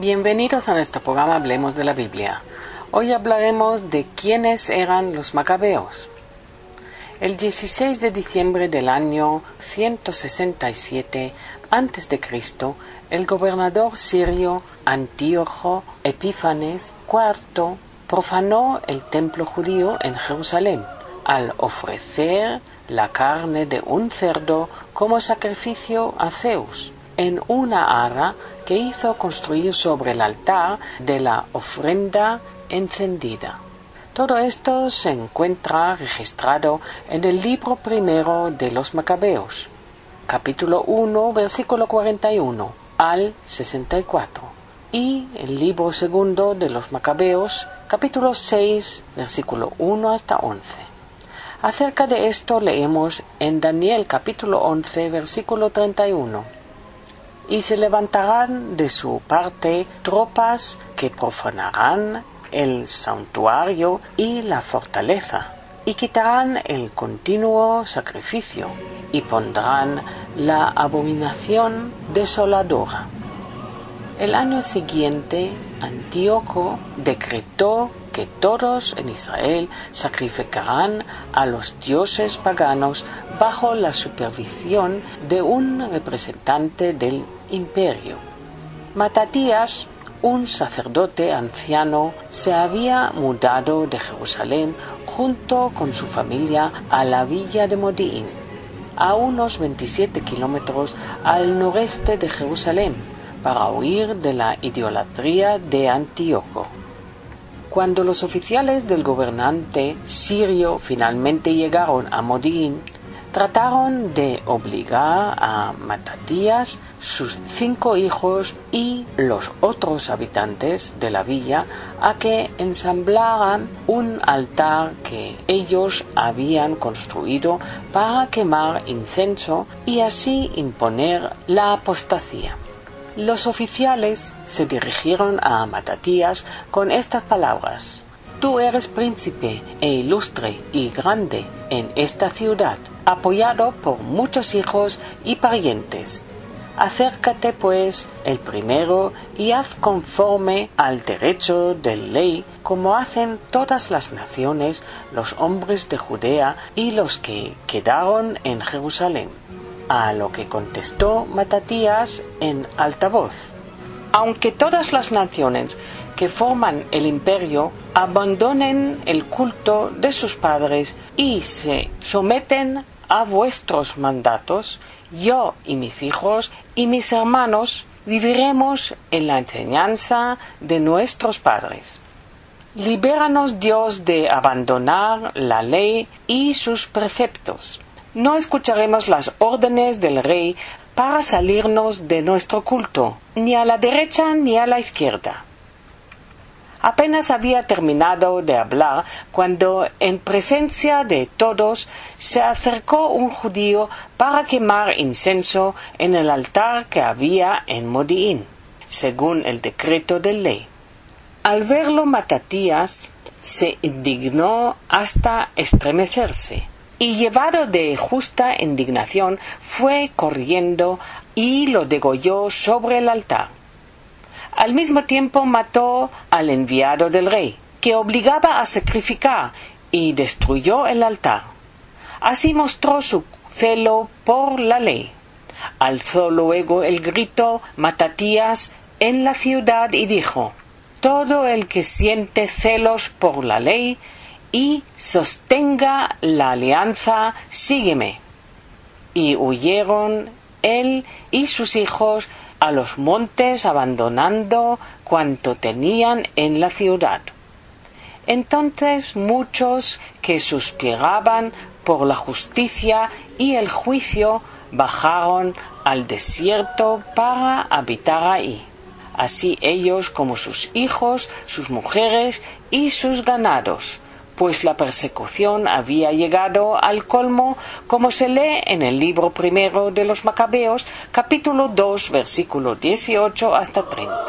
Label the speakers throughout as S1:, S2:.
S1: Bienvenidos a nuestro programa Hablemos de la Biblia. Hoy hablaremos de quiénes eran los macabeos. El 16 de diciembre del año 167 a.C., el gobernador sirio Antíoco Epífanes IV profanó el templo judío en Jerusalén al ofrecer la carne de un cerdo como sacrificio a Zeus en una ara que hizo construir sobre el altar de la ofrenda encendida. Todo esto se encuentra registrado en el libro primero de los Macabeos, capítulo 1, versículo 41 al 64, y el libro segundo de los Macabeos, capítulo 6, versículo 1 hasta 11. Acerca de esto leemos en Daniel capítulo 11, versículo 31. Y se levantarán de su parte tropas que profanarán el santuario y la fortaleza, y quitarán el continuo sacrificio, y pondrán la abominación desoladora. El año siguiente, Antíoco decretó que todos en Israel sacrificarán a los dioses paganos bajo la supervisión de un representante del imperio. Matatías, un sacerdote anciano, se había mudado de Jerusalén junto con su familia a la villa de Modi'in, a unos 27 kilómetros al noreste de Jerusalén, para huir de la idolatría de Antíoco. Cuando los oficiales del gobernante sirio finalmente llegaron a Modi'in, trataron de obligar a Matatías, sus 5 hijos y los otros habitantes de la villa a que ensamblaran un altar que ellos habían construido para quemar incienso y así imponer la apostasía. Los oficiales se dirigieron a Matatías con estas palabras: «Tú eres príncipe e ilustre y grande en esta ciudad, apoyado por muchos hijos y parientes. Acércate, pues, el primero y haz conforme al derecho de ley, como hacen todas las naciones, los hombres de Judea y los que quedaron en Jerusalén». A lo que contestó Matatías en alta voz: «Aunque todas las naciones que forman el imperio abandonen el culto de sus padres y se someten a vuestros mandatos, yo y mis hijos y mis hermanos viviremos en la enseñanza de nuestros padres. Libéranos, Dios, de abandonar la ley y sus preceptos. No escucharemos las órdenes del rey para salirnos de nuestro culto, ni a la derecha ni a la izquierda». Apenas había terminado de hablar cuando, en presencia de todos, se acercó un judío para quemar incienso en el altar que había en Modi'in, según el decreto de ley. Al verlo, Matatías se indignó hasta estremecerse, y llevado de justa indignación fue corriendo y lo degolló sobre el altar. Al mismo tiempo mató al enviado del rey, que obligaba a sacrificar, y destruyó el altar. Así mostró su celo por la ley. Alzó luego el grito Matatías en la ciudad y dijo: «Todo el que siente celos por la ley y sostenga la alianza, sígueme». Y huyeron él y sus hijos a los montes, abandonando cuanto tenían en la ciudad. Entonces muchos que suspiraban por la justicia y el juicio bajaron al desierto para habitar ahí, así ellos como sus hijos, sus mujeres y sus ganados, pues la persecución había llegado al colmo, como se lee en el libro primero de los Macabeos, capítulo 2, versículo 18 hasta 30.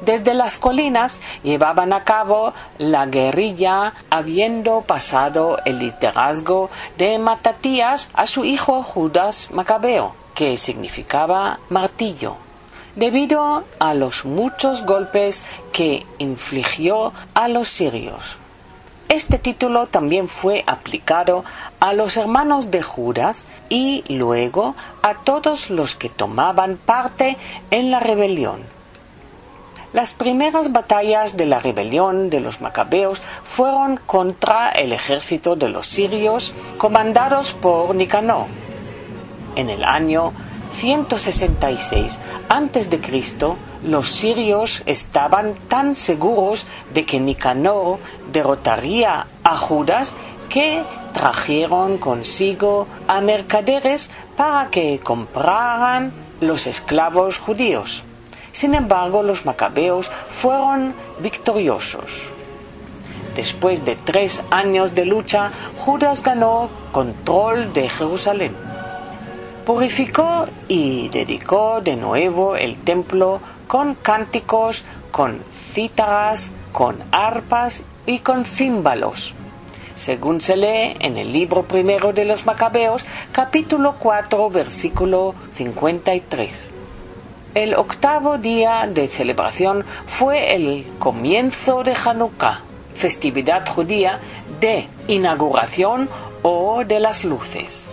S1: Desde las colinas llevaban a cabo la guerrilla, habiendo pasado el liderazgo de Matatías a su hijo Judas Macabeo, que significaba martillo, debido a los muchos golpes que infligió a los sirios. Este título también fue aplicado a los hermanos de Judas y luego a todos los que tomaban parte en la rebelión. Las primeras batallas de la rebelión de los macabeos fueron contra el ejército de los sirios comandados por Nicanor. En el año 166 a.C., los sirios estaban tan seguros de que Nicanor derrotaría a Judas que trajeron consigo a mercaderes para que compraran los esclavos judíos. Sin embargo, los macabeos fueron victoriosos. Después de 3 años de lucha, Judas ganó control de Jerusalén. Purificó y dedicó de nuevo el templo con cánticos, con cítaras, con arpas y con címbalos, según se lee en el libro primero de los Macabeos, capítulo 4, versículo 53. El 8º día de celebración fue el comienzo de Hanukkah, festividad judía de inauguración o de las luces.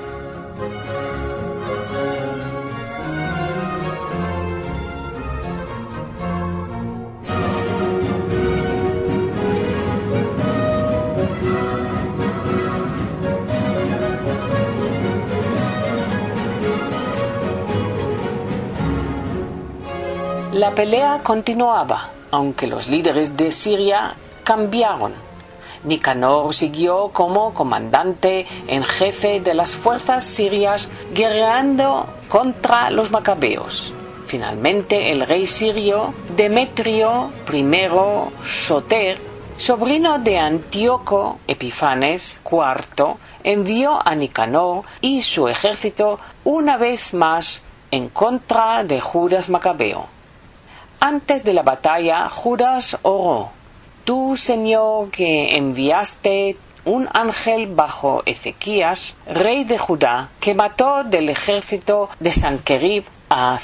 S1: La pelea continuaba, aunque los líderes de Siria cambiaron. Nicanor siguió como comandante en jefe de las fuerzas sirias, guerreando contra los macabeos. Finalmente, el rey sirio Demetrio I Soter, sobrino de Antíoco Epifanes IV, envió a Nicanor y su ejército una vez más en contra de Judas Macabeo. Antes de la batalla, Judas oró: «Tú, Señor, que enviaste un ángel bajo Ezequías, rey de Judá, que mató del ejército de Sanquerib a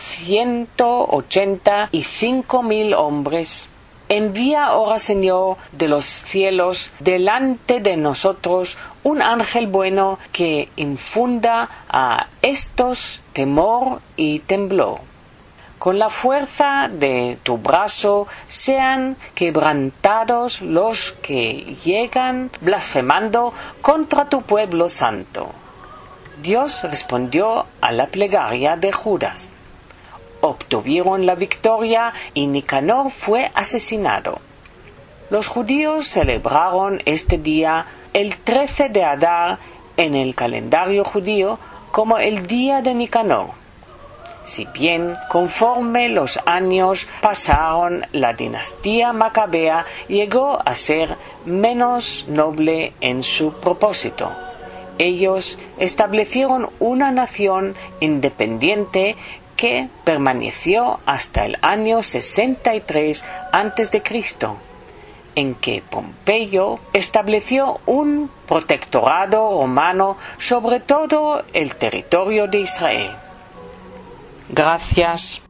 S1: 185.000 hombres, envía ahora, Señor, de los cielos delante de nosotros un ángel bueno que infunda a estos temor y temblor. Con la fuerza de tu brazo sean quebrantados los que llegan blasfemando contra tu pueblo santo». Dios respondió a la plegaria de Judas. Obtuvieron la victoria y Nicanor fue asesinado. Los judíos celebraron este día el 13 de Adar en el calendario judío como el día de Nicanor. Si bien, conforme los años pasaron, la dinastía macabea llegó a ser menos noble en su propósito. Ellos establecieron una nación independiente que permaneció hasta el año 63 a.C., en que Pompeyo estableció un protectorado romano sobre todo el territorio de Israel. Gracias.